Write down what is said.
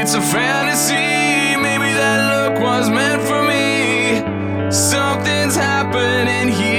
it's a fantasy. Maybe that look was meant for me. Something's happening here.